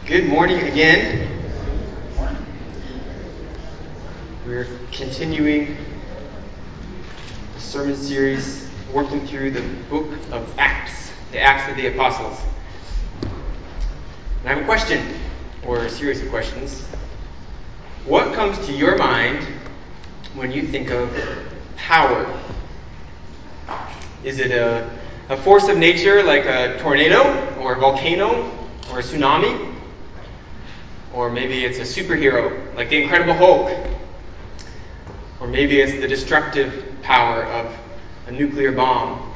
Good morning again. We're continuing the sermon series working through the book of Acts, the Acts of the Apostles. And I have a question, or a series of questions. What comes to your mind when you think of power? Is it a force of nature like a tornado, or a volcano, or a tsunami? Or maybe it's a superhero, like the Incredible Hulk. Or maybe it's the destructive power of a nuclear bomb.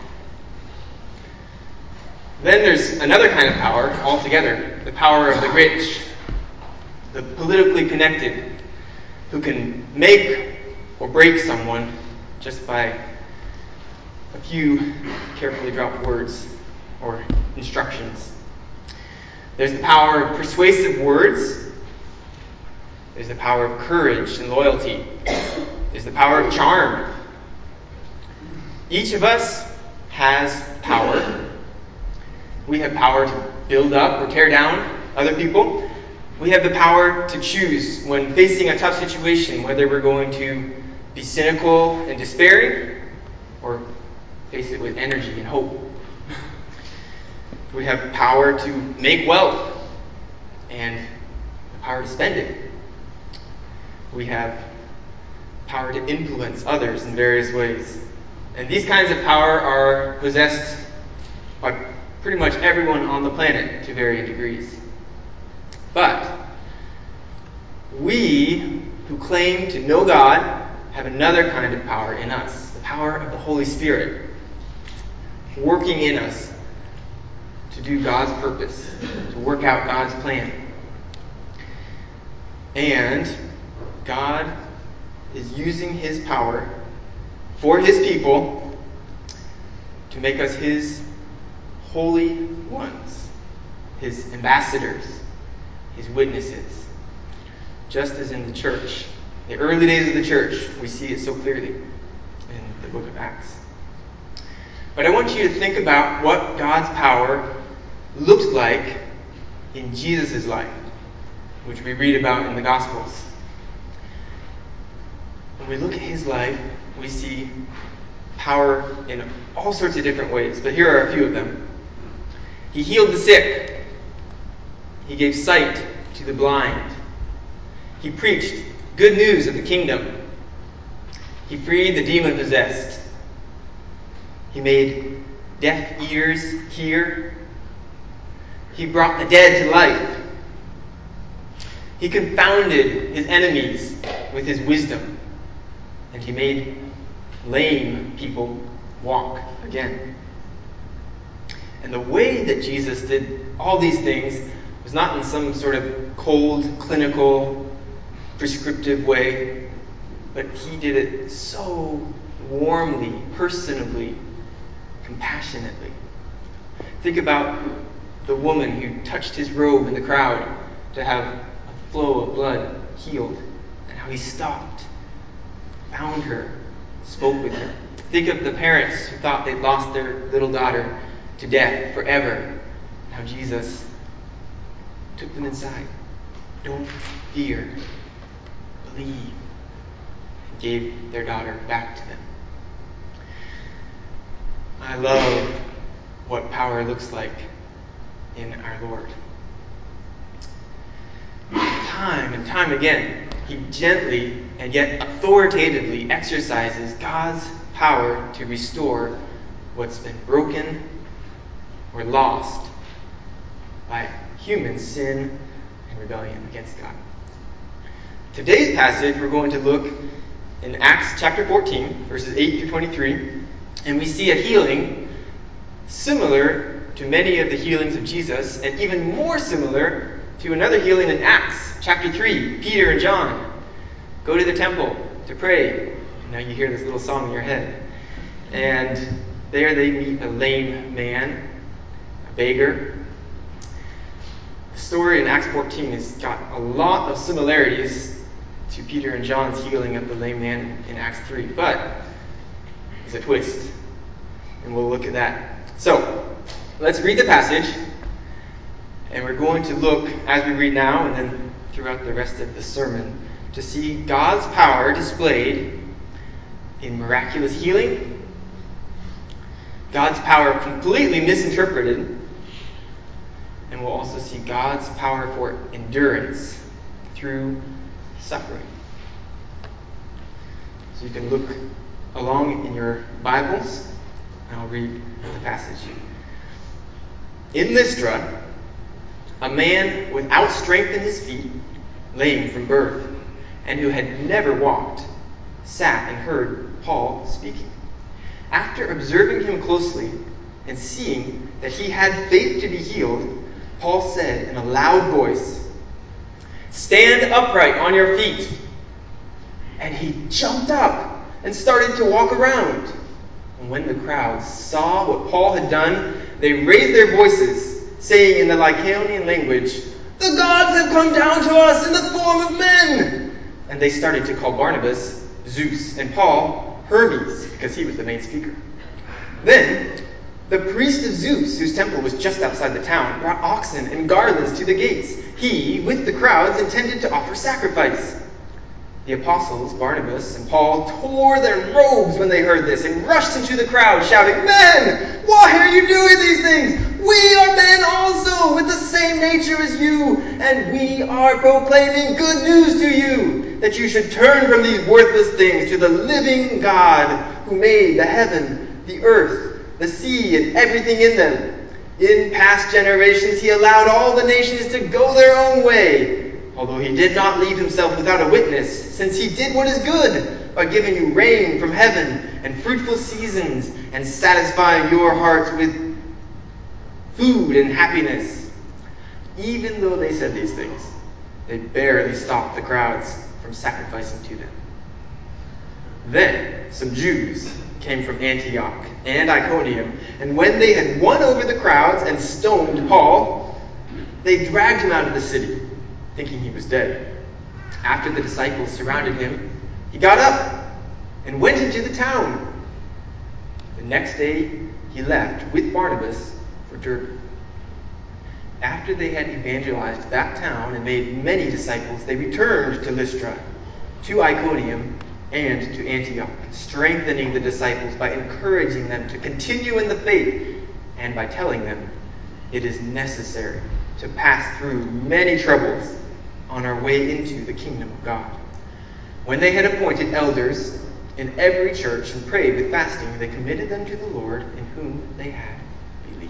Then there's another kind of power altogether, the power of the rich, the politically connected, who can make or break someone just by a few carefully dropped words or instructions. There's the power of persuasive words. There's the power of courage and loyalty. There's the power of charm. Each of us has power. We have power to build up or tear down other people. We have the power to choose when facing a tough situation whether we're going to be cynical and despairing or face it with energy and hope. We have power to make wealth and the power to spend it. We have power to influence others in various ways. And these kinds of power are possessed by pretty much everyone on the planet to varying degrees. But we who claim to know God have another kind of power in us, the power of the Holy Spirit, working in us to do God's purpose, to work out God's plan. And God is using His power for His people to make us His holy ones, His ambassadors, His witnesses. Just as in the church, the early days of the church, we see it so clearly in the book of Acts. But I want you to think about what God's power looked like in Jesus' life, which we read about in the Gospels. When we look at His life, we see power in all sorts of different ways, but here are a few of them. He healed the sick. He gave sight to the blind. He preached good news of the kingdom. He freed the demon-possessed. He made deaf ears hear. He brought the dead to life. He confounded His enemies with His wisdom. And He made lame people walk again. And the way that Jesus did all these things was not in some sort of cold, clinical, prescriptive way, but He did it so warmly, personably, compassionately. Think about the woman who touched His robe in the crowd to have a flow of blood healed, and how He stopped, found her, spoke with her. Think of the parents who thought they'd lost their little daughter to death forever, and how Jesus took them inside. Don't fear, believe, and gave their daughter back to them. I love what power looks like in our Lord. Time and time again, He gently and yet authoritatively exercises God's power to restore what's been broken or lost by human sin and rebellion against God. Today's passage, we're going to look in Acts chapter 14, verses 8 through 23, and we see a healing similar to many of the healings of Jesus, and even more similar to another healing in Acts chapter 3. Peter and John go to the temple to pray. Now you hear this little song in your head. And there they meet a lame man, a beggar. The story in Acts 14 has got a lot of similarities to Peter and John's healing of the lame man in Acts 3, but there's a twist, and we'll look at that. So, let's read the passage, And we're going to look, as we read now and then throughout the rest of the sermon, to see God's power displayed in miraculous healing, God's power completely misinterpreted, and we'll also see God's power for endurance through suffering. So you can look along in your Bibles, and I'll read the passage. In Lystra, a man without strength in his feet, lame from birth, and who had never walked, sat and heard Paul speaking. After observing him closely and seeing that he had faith to be healed, Paul said in a loud voice, "Stand upright on your feet." And he jumped up and started to walk around. And when the crowd saw what Paul had done, they raised their voices, saying in the Lycaonian language, "The gods have come down to us in the form of men." And they started to call Barnabas Zeus and Paul Hermes, because he was the main speaker. Then the priest of Zeus, whose temple was just outside the town, brought oxen and garlands to the gates. He, with the crowds, intended to offer sacrifice. The apostles, Barnabas and Paul, tore their robes when they heard this and rushed into the crowd, shouting, "Men, why are you doing these things? We are men also, with the same nature as you, and we are proclaiming good news to you, that you should turn from these worthless things to the living God, who made the heaven, the earth, the sea, and everything in them. In past generations he allowed all the nations to go their own way, although he did not leave himself without a witness, since he did what is good, by giving you rain from heaven and fruitful seasons, and satisfying your hearts with food and happiness." Even though they said these things, they barely stopped the crowds from sacrificing to them. Then some Jews came from Antioch and Iconium, and when they had won over the crowds and stoned Paul, they dragged him out of the city, thinking he was dead. After the disciples surrounded him, he got up and went into the town. The next day he left with Barnabas for Derbe. After they had evangelized that town and made many disciples, they returned to Lystra, to Iconium, and to Antioch, strengthening the disciples by encouraging them to continue in the faith, and by telling them, "It is necessary to pass through many troubles on our way into the kingdom of God." When they had appointed elders in every church and prayed with fasting, they committed them to the Lord in whom they had believed.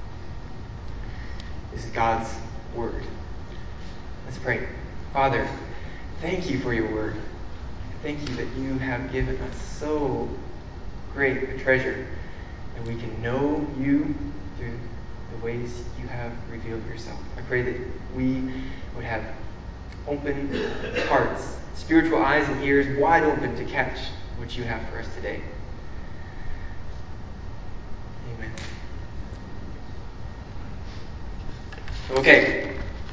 This is God's word. Let's pray. Father, thank you for your word. Thank you that you have given us so great a treasure, and we can know you through the ways you have revealed yourself. I pray that we would have open hearts, spiritual eyes and ears wide open to catch what you have for us today. Amen. Okay.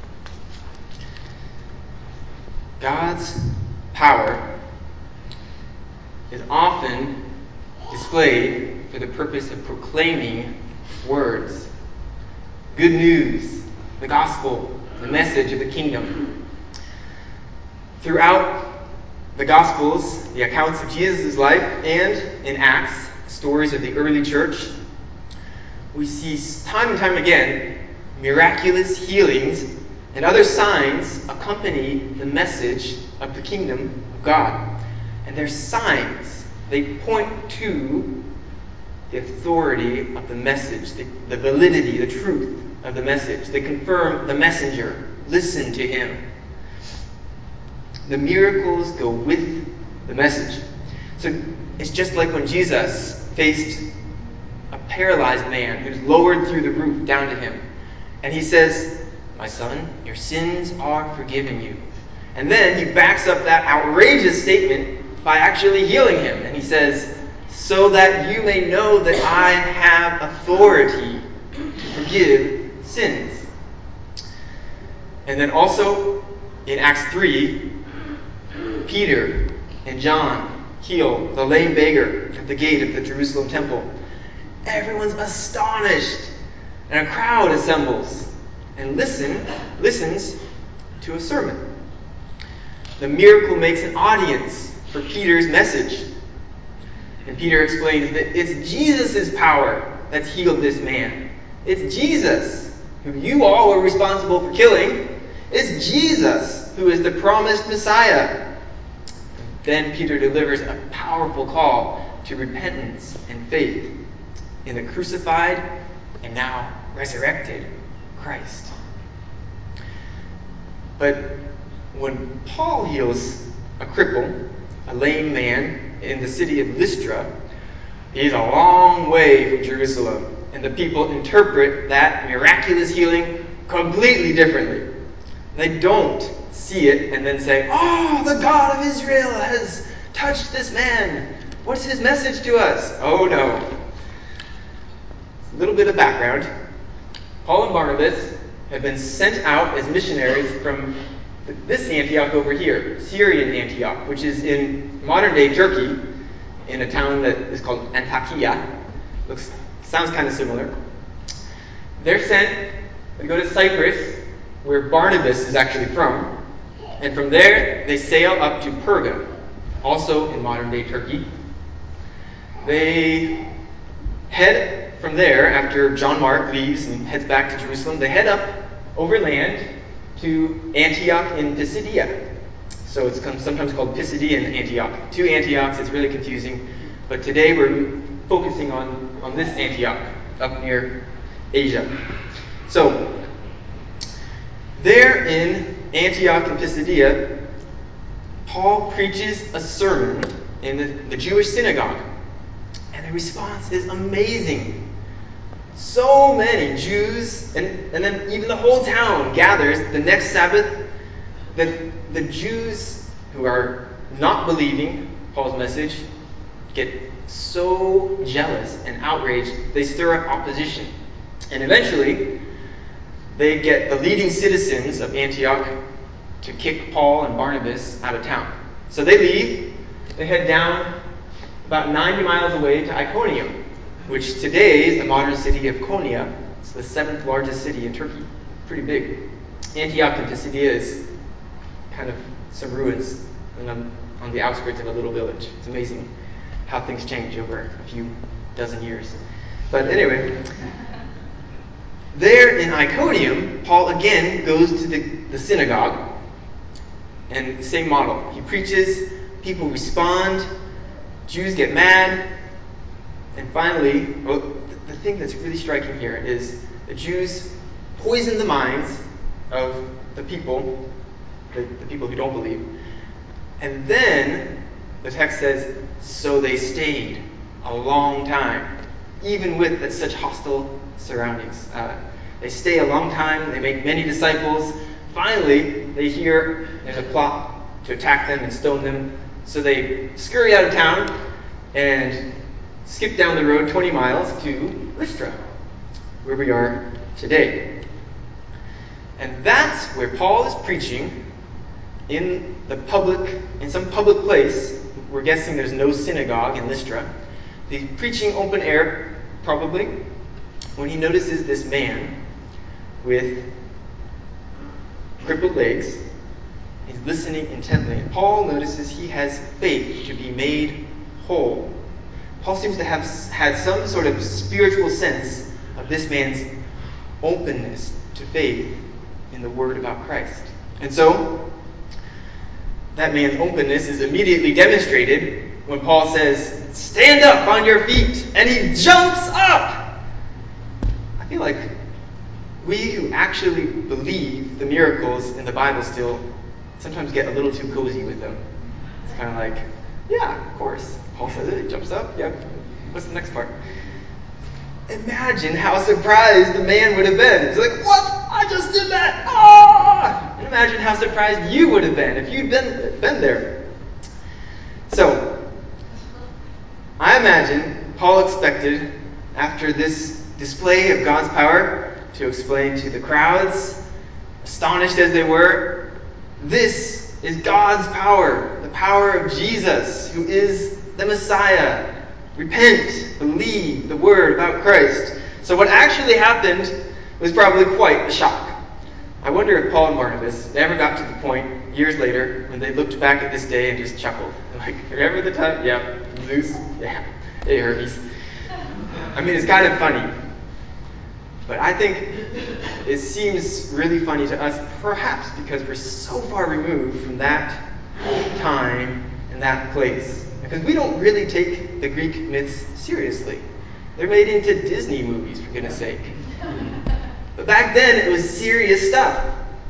God's power is often displayed for the purpose of proclaiming words, good news, the gospel, the message of the kingdom. Throughout the Gospels, the accounts of Jesus' life, and in Acts, stories of the early church, we see time and time again miraculous healings and other signs accompany the message of the kingdom of God. And they're signs. They point to the authority of the message, the validity, the truth of the message. They confirm the messenger. Listen to him. The miracles go with the message. So it's just like when Jesus faced a paralyzed man who's lowered through the roof down to him. And he says, "My son, your sins are forgiven you." And then he backs up that outrageous statement by actually healing him. And he says, "So that you may know that I have authority to forgive sins." And then also in Acts 3, Peter and John heal the lame beggar at the gate of the Jerusalem temple. Everyone's astonished, and a crowd assembles. and listens to a sermon. The miracle makes an audience for Peter's message. And Peter explains that it's Jesus' power that's healed this man. It's Jesus, who you all were responsible for killing. It's Jesus who is the promised Messiah. Then Peter delivers a powerful call to repentance and faith in the crucified and now resurrected Christ. But when Paul heals a cripple, a lame man in the city of Lystra, he's a long way from Jerusalem, and the people interpret that miraculous healing completely differently. They don't see it and then say, "Oh, the God of Israel has touched this man. What's his message to us?" Oh no. A little bit of background. Paul and Barnabas had been sent out as missionaries from this Antioch over here, Syrian Antioch, which is in modern-day Turkey, in a town that is called Antakya. Sounds kind of similar. They're sent to go to Cyprus, where Barnabas is actually from, and from there they sail up to Perga, also in modern-day Turkey. They head from there, after John Mark leaves and heads back to Jerusalem, they head up overland to Antioch in Pisidia. So it's sometimes called Pisidian Antioch. Two Antiochs, it's really confusing. But today we're focusing on this Antioch up near Asia. So there in Antioch in Pisidia, Paul preaches a sermon in the Jewish synagogue. And the response is amazing. So many Jews, and then even the whole town gathers the next Sabbath, that the Jews who are not believing Paul's message get so jealous and outraged, they stir up opposition. And eventually, they get the leading citizens of Antioch to kick Paul and Barnabas out of town. So they leave, they head down about 90 miles away to Iconium, which today is the modern city of Konya. It's the 7th largest city in Turkey. Pretty big. Antioch in Pisidia is kind of some ruins on the outskirts of a little village. It's amazing how things change over a few dozen years. But anyway, there in Iconium, Paul again goes to the synagogue, and same model. He preaches, people respond, Jews get mad, and finally, the thing that's really striking here is the Jews poison the minds of the people who don't believe. And then the text says, so they stayed a long time, even with such hostile surroundings. They stay a long time, they make many disciples. Finally, they hear there's a plot to attack them and stone them. So they scurry out of town and skip down the road 20 miles to Lystra, where we are today. And that's where Paul is preaching in some public place. We're guessing there's no synagogue in Lystra. He's preaching open air, probably, when he notices this man with crippled legs. He's listening intently. And Paul notices he has faith to be made whole. Paul seems to have had some sort of spiritual sense of this man's openness to faith in the word about Christ. And so, that man's openness is immediately demonstrated when Paul says, "Stand up on your feet," and he jumps up. I feel like we who actually believe the miracles in the Bible still sometimes get a little too cozy with them. It's kind of like, yeah, of course. Paul says it, he jumps up. Yep. What's the next part? Imagine how surprised the man would have been. He's like, what? I just did that. Ah! And imagine how surprised you would have been if you'd been there. So, I imagine Paul expected, after this display of God's power, to explain to the crowds, astonished as they were, this is God's power, the power of Jesus, who is the Messiah. Repent, believe the word about Christ. So what actually happened was probably quite a shock. I wonder if Paul and Barnabas ever got to the point, years later, when they looked back at this day and just chuckled. Like, remember the time? Yeah, Zeus? Yeah. Hey, Hermes. I mean, it's kind of funny. But I think it seems really funny to us, perhaps because we're so far removed from that time and that place. Because we don't really take the Greek myths seriously. They're made into Disney movies, for goodness sake. But back then, it was serious stuff.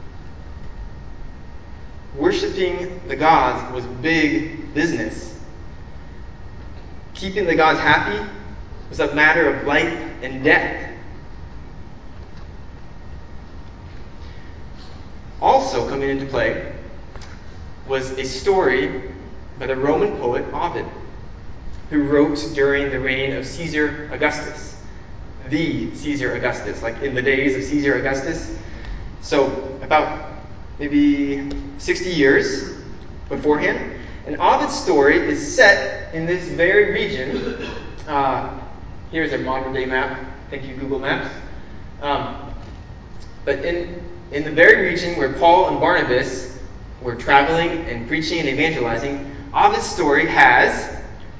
Worshipping the gods was big business. Keeping the gods happy was a matter of life and death. Also coming into play was a story by the Roman poet Ovid, who wrote during the reign of Caesar Augustus. The Caesar Augustus, like in the days of Caesar Augustus. So about maybe 60 years beforehand. And Ovid's story is set in this very region. Here's a modern day map. Thank you, Google Maps. But in the very region where Paul and Barnabas were traveling and preaching and evangelizing, Ovid's story has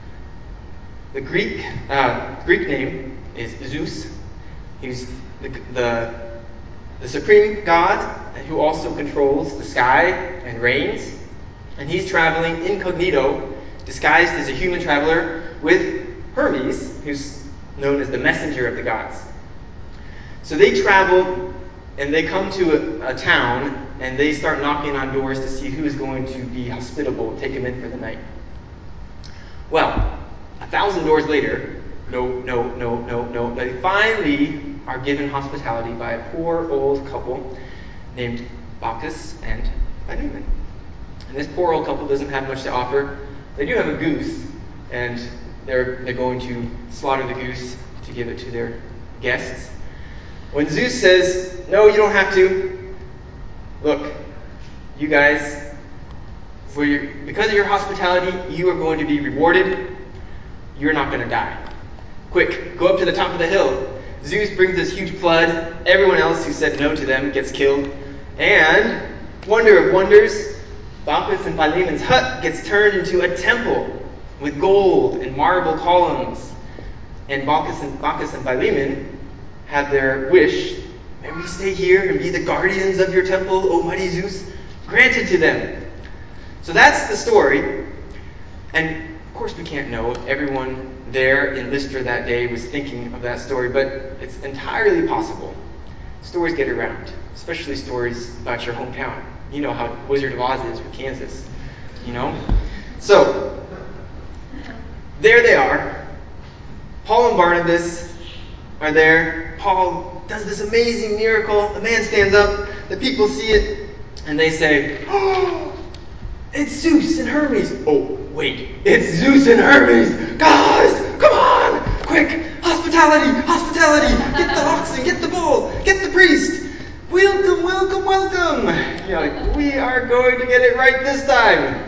the Greek name is Zeus. He's the supreme god who also controls the sky and reigns. And he's traveling incognito, disguised as a human traveler, with Hermes, who's known as the messenger of the gods. So they travel and they come to a town and they start knocking on doors to see who is going to be hospitable and take them in for the night. Well, 1,000 doors later, no. They finally are given hospitality by a poor old couple named Bacchus and Philemon. And this poor old couple doesn't have much to offer. They do have a goose, and they're going to slaughter the goose to give it to their guests. When Zeus says, "No, you don't have to. Look, you guys, because of your hospitality, you are going to be rewarded. You're not going to die. Quick, go up to the top of the hill." Zeus brings this huge flood. Everyone else who said no to them gets killed. And, wonder of wonders, Bacchus and Philemon's hut gets turned into a temple with gold and marble columns. And Bacchus and Philemon have their wish, "May we stay here and be the guardians of your temple, O mighty Zeus," granted to them. So that's the story. And of course we can't know if everyone there in Lystra that day was thinking of that story, but it's entirely possible. Stories get around, especially stories about your hometown. You know how Wizard of Oz is with Kansas, you know? So, there they are. Paul and Barnabas are there. Paul does this amazing miracle. The man stands up. The people see it. And they say, "Oh, it's Zeus and Hermes." "Oh, wait. It's Zeus and Hermes. Guys, come on. Quick. Hospitality. Get the oxen. Get the bull. Get the priest. Welcome. You're like, we are going to get it right this time.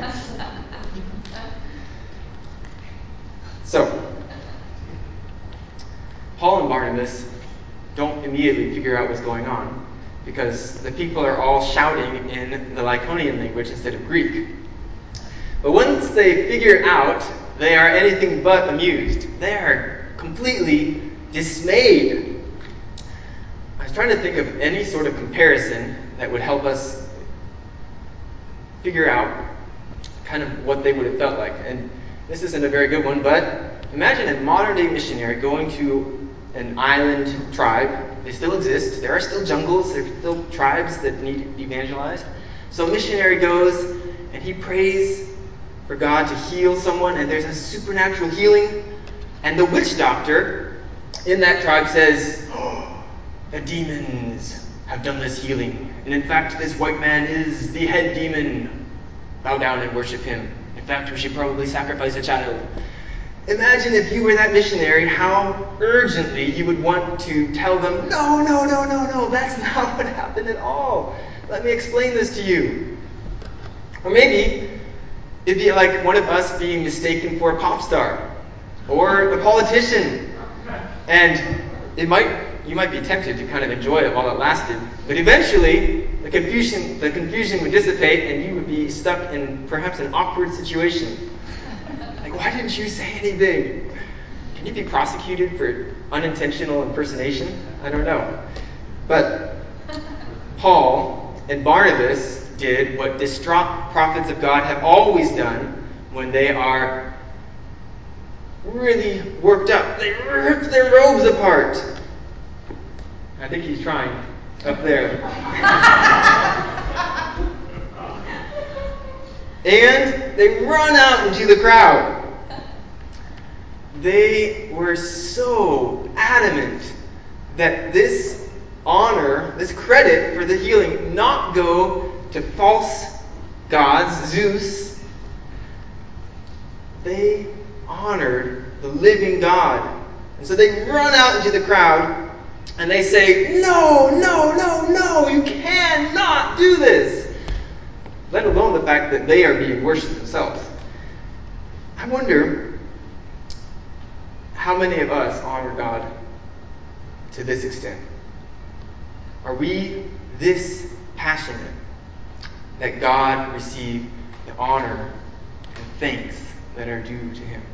So, Paul and Barnabas don't immediately figure out what's going on because the people are all shouting in the Lycaonian language instead of Greek. But once they figure out, they are anything but amused. They are completely dismayed. I was trying to think of any sort of comparison that would help us figure out kind of what they would have felt like. And this isn't a very good one, but imagine a modern-day missionary going to an island tribe. They still exist. There are still jungles. There are still tribes that need evangelized. So a missionary goes and he prays for God to heal someone, and there's a supernatural healing. And the witch doctor in that tribe says, "Oh, the demons have done this healing. And in fact, this white man is the head demon. Bow down and worship him. In fact, we should probably sacrifice a child." Imagine if you were that missionary, how urgently you would want to tell them, no, that's not what happened at all. Let me explain this to you. Or maybe it'd be like one of us being mistaken for a pop star or a politician. And you might be tempted to kind of enjoy it while it lasted, but eventually the confusion would dissipate, and you would be stuck in perhaps an awkward situation. Like, why didn't you say anything? Can you be prosecuted for unintentional impersonation? I don't know. But Paul and Barnabas did what distraught prophets of God have always done when they are really worked up. They rip their robes apart. I think he's trying up there. And they run out into the crowd. They were so adamant that this honor, this credit for the healing, not go to false gods, Zeus. They honored the living God. And so they run out into the crowd and they say, no, no, no, no, you cannot do this. Let alone the fact that they are being worshipped themselves. I wonder how many of us honor God to this extent. Are we this passionate that God receive the honor and thanks that are due to Him?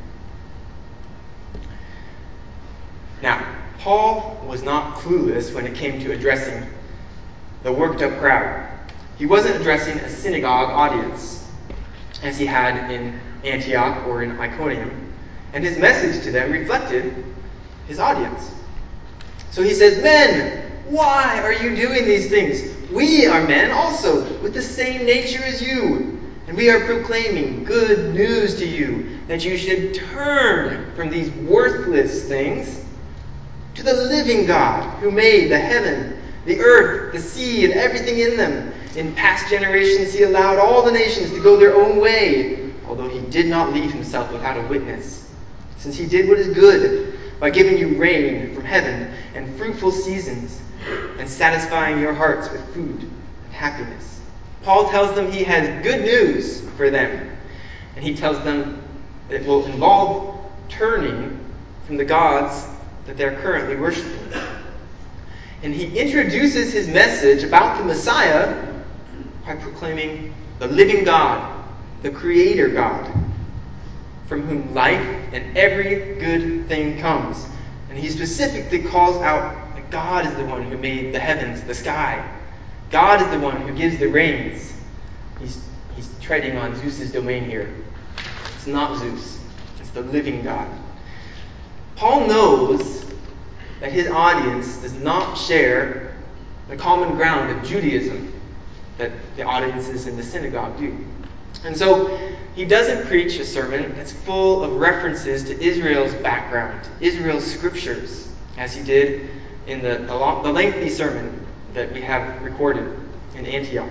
Now, Paul was not clueless when it came to addressing the worked up crowd. He wasn't addressing a synagogue audience, as he had in Antioch or in Iconium, and his message to them reflected his audience. So he says, men, why are you doing these things? We are men also, with the same nature as you, and we are proclaiming good news to you, that you should turn from these worthless things to the living God, who made the heaven, the earth, the sea, and everything in them. In past generations he allowed all the nations to go their own way, although he did not leave himself without a witness, since he did what is good, by giving you rain from heaven and fruitful seasons, and satisfying your hearts with food and happiness. Paul tells them he has good news for them, and he tells them it will involve turning from the gods that they're currently worshiping. And he introduces his message about the Messiah by proclaiming the living God, the Creator God, from whom life and every good thing comes. And he specifically calls out that God is the one who made the heavens, the sky. God is the one who gives the rains. He's treading on Zeus's domain here. It's not Zeus. It's the living God. Paul knows that his audience does not share the common ground of Judaism that the audiences in the synagogue do. And so he doesn't preach a sermon that's full of references to Israel's background, Israel's scriptures, as he did in the lengthy sermon that we have recorded in Antioch.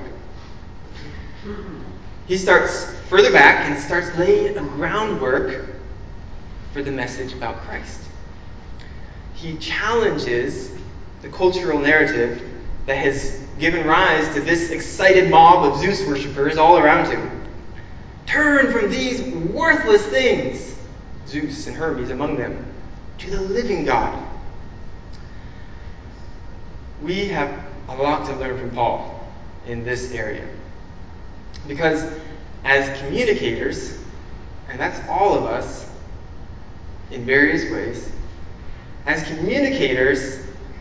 He starts further back and starts laying a groundwork for the message about Christ. He challenges the cultural narrative that has given rise to this excited mob of Zeus worshippers all around him. Turn from these worthless things, Zeus and Hermes among them, to the living God. We have a lot to learn from Paul in this area. Because as communicators, and that's all of us in various ways, as communicators,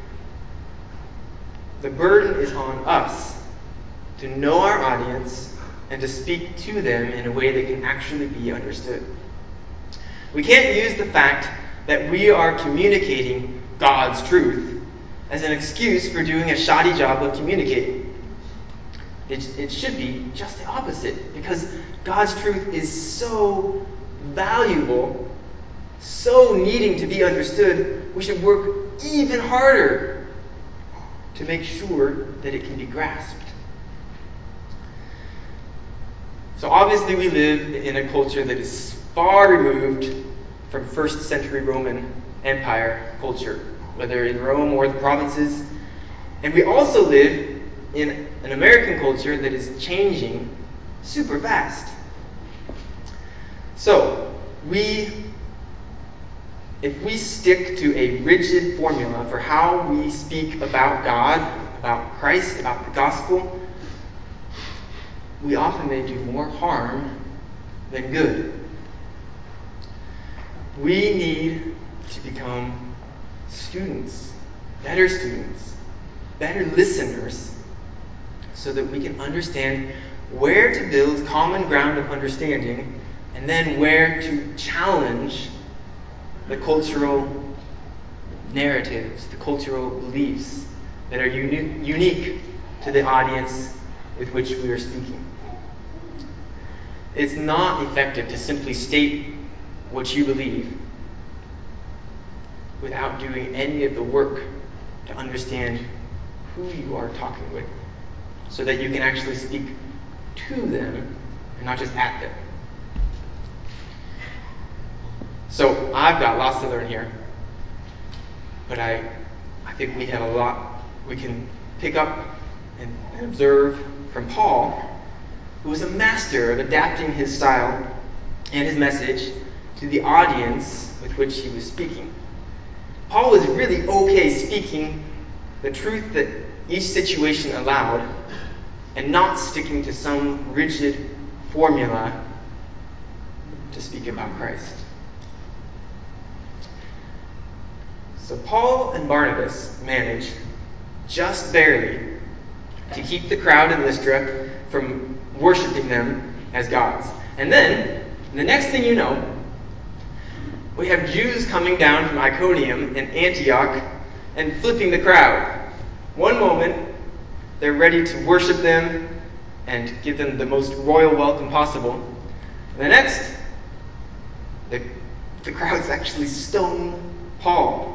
the burden is on us to know our audience and to speak to them in a way that can actually be understood. We can't use the fact that we are communicating God's truth as an excuse for doing a shoddy job of communicating. It should be just the opposite, because God's truth is so valuable, so needing to be understood, we should work even harder to make sure that it can be grasped. So obviously we live in a culture that is far removed from first century Roman Empire culture, whether in Rome or the provinces. And we also live in an American culture that is changing super fast. So, if we stick to a rigid formula for how we speak about God, about Christ, about the gospel, we often may do more harm than good. We need to become students, better listeners, so that we can understand where to build common ground of understanding and then where to challenge the cultural narratives, the cultural beliefs that are unique to the audience with which we are speaking. It's not effective to simply state what you believe without doing any of the work to understand who you are talking with, so that you can actually speak to them and not just at them. So I've got lots to learn here, but I think we have a lot we can pick up and observe from Paul, who was a master of adapting his style and his message to the audience with which he was speaking. Paul was really okay speaking the truth that each situation allowed and not sticking to some rigid formula to speak about Christ. So Paul and Barnabas managed, just barely, to keep the crowd in Lystra from worshiping them as gods. And then, the next thing you know, we have Jews coming down from Iconium and Antioch and flipping the crowd. One moment, they're ready to worship them and give them the most royal welcome possible. And the next, the crowds actually stone Paul.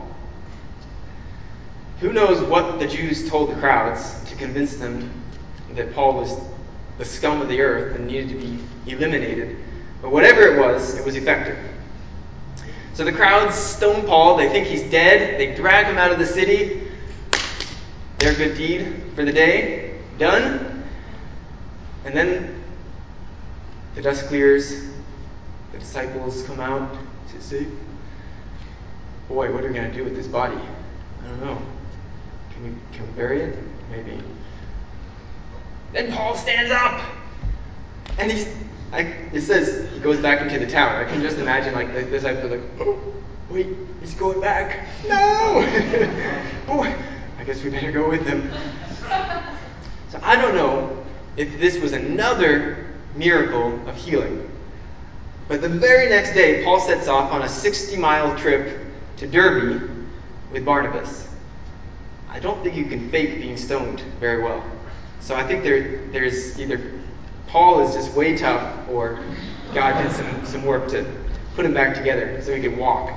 Who knows what the Jews told the crowds to convince them that Paul was the scum of the earth and needed to be eliminated. But whatever it was effective. So the crowds stone Paul. They think he's dead. They drag him out of the city. Their good deed for the day. Done. And then the dust clears. The disciples come out to say, boy, what are we going to do with this body? I don't know. Can we bury it? Maybe. Then Paul stands up. And it says he goes back into the town. I can just imagine the disciples like, oh, wait, he's going back. No! Boy, I guess we better go with him. So I don't know if this was another miracle of healing. But the very next day, Paul sets off on a 60-mile trip to Derbe with Barnabas. I don't think you can fake being stoned very well. So I think there's either Paul is just way tough, or God did some work to put him back together so he could walk.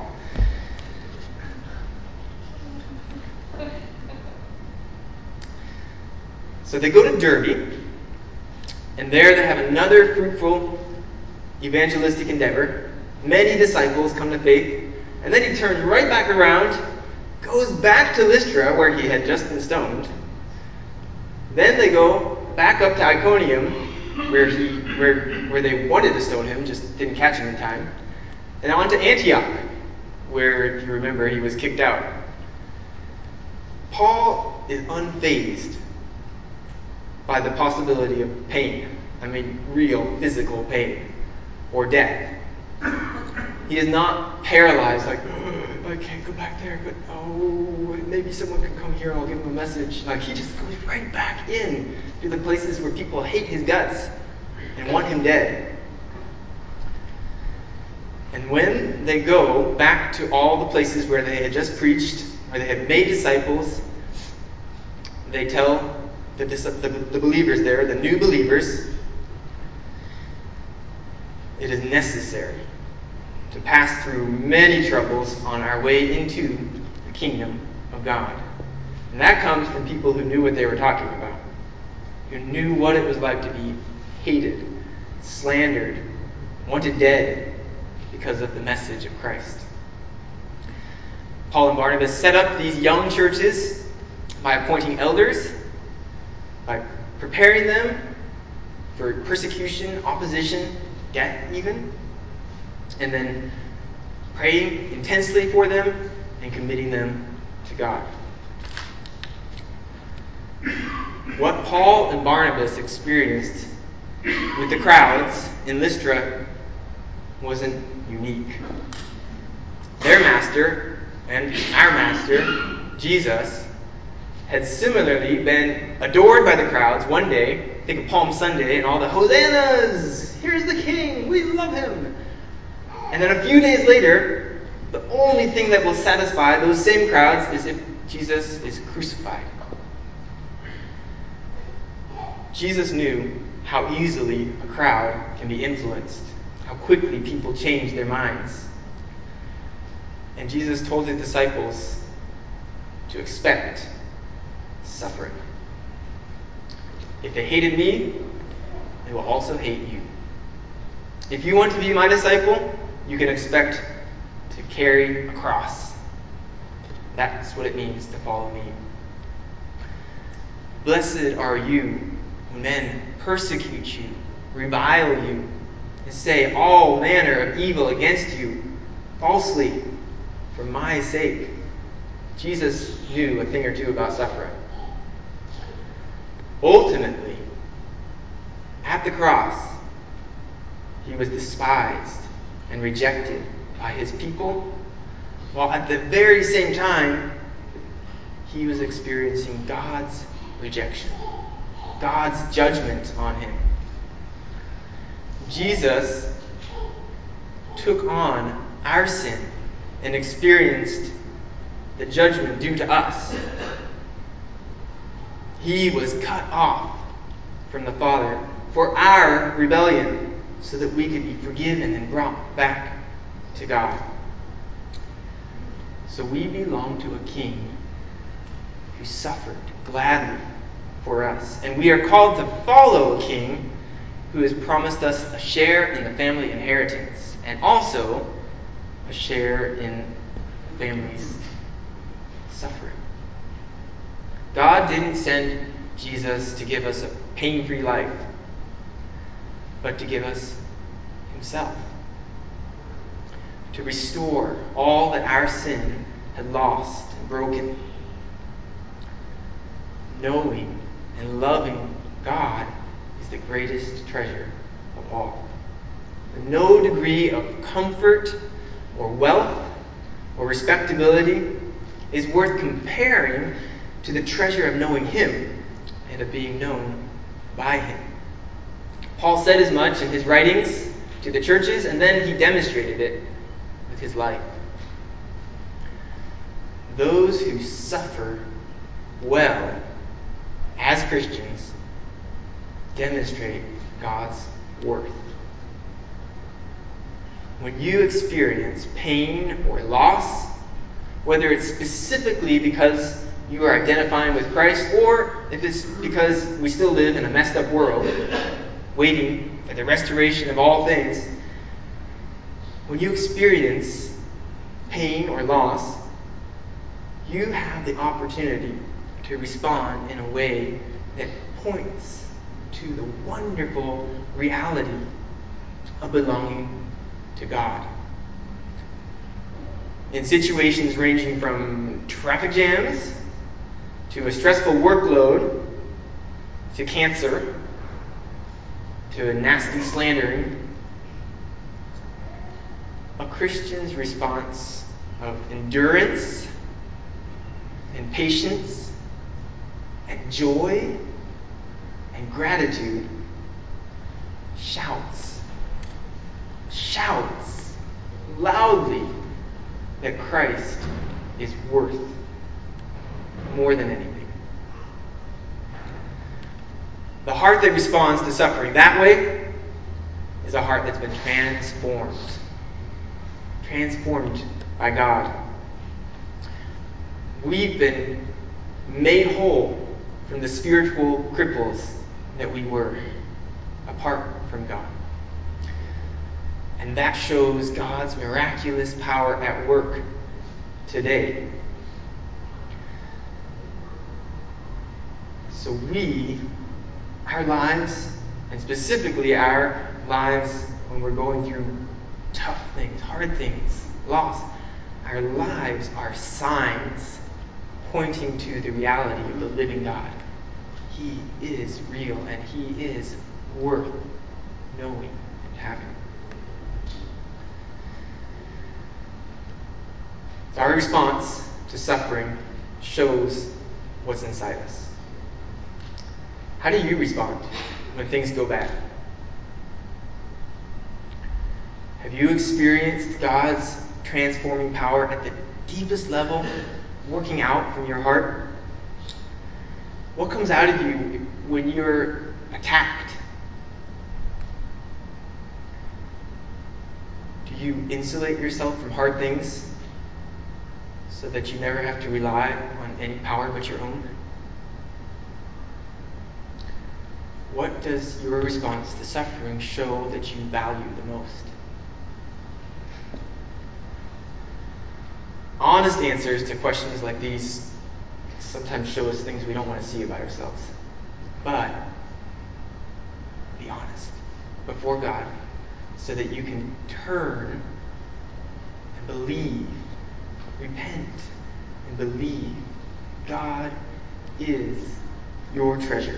So they go to Derbe, and there they have another fruitful evangelistic endeavor. Many disciples come to faith, and then he turns right back around, goes back to Lystra, where he had just been stoned. Then they go back up to Iconium, where they wanted to stone him, just didn't catch him in time. And on to Antioch, where, if you remember, he was kicked out. Paul is unfazed by the possibility of pain. I mean, real physical pain or death. He is not paralyzed, like, I can't go back there, but maybe someone can come here and I'll give him a message. Like, he just goes right back in to the places where people hate his guts and want him dead. And when they go back to all the places where they had just preached, where they had made disciples, they tell the believers there, the new believers, it is necessary to pass through many troubles on our way into the kingdom of God. And that comes from people who knew what they were talking about, who knew what it was like to be hated, slandered, wanted dead because of the message of Christ. Paul and Barnabas set up these young churches by appointing elders, by preparing them for persecution, opposition, death even, and then praying intensely for them and committing them to God. What Paul and Barnabas experienced with the crowds in Lystra wasn't unique. Their master and our master, Jesus, had similarly been adored by the crowds one day. Think of Palm Sunday and all the hosannas! Here's the king! We love him! And then a few days later, the only thing that will satisfy those same crowds is if Jesus is crucified. Jesus knew how easily a crowd can be influenced, how quickly people change their minds. And Jesus told his disciples to expect suffering. If they hated me, they will also hate you. If you want to be my disciple, you can expect to carry a cross. That's what it means to follow me. Blessed are you when men persecute you, revile you, and say all manner of evil against you falsely for my sake. Jesus knew a thing or two about suffering. Ultimately, at the cross, he was despised and rejected by his people, while at the very same time, he was experiencing God's rejection, God's judgment on him. Jesus took on our sin and experienced the judgment due to us. He was cut off from the Father for our rebellion so that we could be forgiven and brought back to God. So we belong to a king who suffered gladly for us. And we are called to follow a king who has promised us a share in the family inheritance and also a share in the family's suffering. God didn't send Jesus to give us a pain-free life, but to give us himself. To restore all that our sin had lost and broken. Knowing and loving God is the greatest treasure of all. No degree of comfort or wealth or respectability is worth comparing to the treasure of knowing him and of being known by him. Paul said as much in his writings to the churches, and then he demonstrated it with his life. Those who suffer well as Christians demonstrate God's worth. When you experience pain or loss, whether it's specifically because you are identifying with Christ, or if it's because we still live in a messed up world, waiting for the restoration of all things, when you experience pain or loss, you have the opportunity to respond in a way that points to the wonderful reality of belonging to God. In situations ranging from traffic jams to a stressful workload to cancer to a nasty slandering, a Christian's response of endurance and patience and joy and gratitude shouts loudly that Christ is worth more than anything. The heart that responds to suffering that way is a heart that's been transformed by God. We've been made whole from the spiritual cripples that we were apart from God. And that shows God's miraculous power at work today. So our lives, and specifically our lives when we're going through tough things, hard things, loss, our lives are signs pointing to the reality of the living God. He is real and he is worth knowing and having. Our response to suffering shows what's inside us. How do you respond when things go bad? Have you experienced God's transforming power at the deepest level, working out from your heart? What comes out of you when you're attacked? Do you insulate yourself from hard things so that you never have to rely on any power but your own? What does your response to suffering show that you value the most? Honest answers to questions like these sometimes show us things we don't want to see about ourselves. But be honest before God so that you can turn and believe, repent and believe God is your treasure.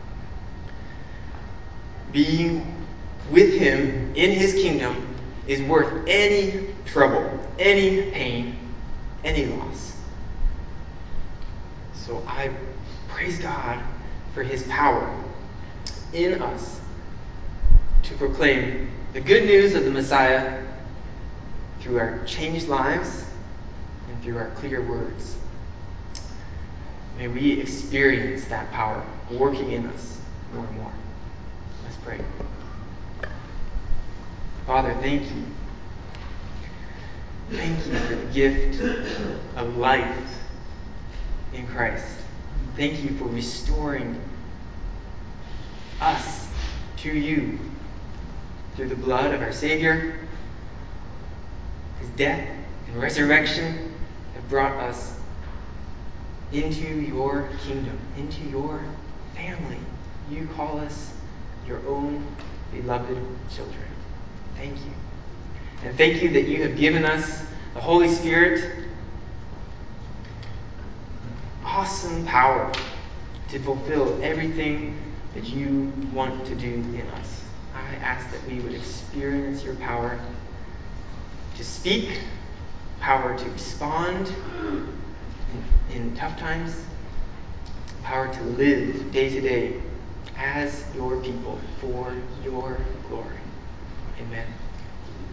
Being with Him in His kingdom is worth any trouble, any pain, any loss. So I praise God for His power in us to proclaim the good news of the Messiah through our changed lives and through our clear words. May we experience that power working in us more and more. Let's pray. Father, thank you. Thank you for the gift of life in Christ. Thank you for restoring us to you through the blood of our Savior. His death and resurrection have brought us into your kingdom, into your family. You call us your own beloved children. Thank you. And thank you that you have given us the Holy Spirit, awesome power to fulfill everything that you want to do in us. I ask that we would experience your power to speak, power to respond in tough times, power to live day to day as your people for your glory. Amen.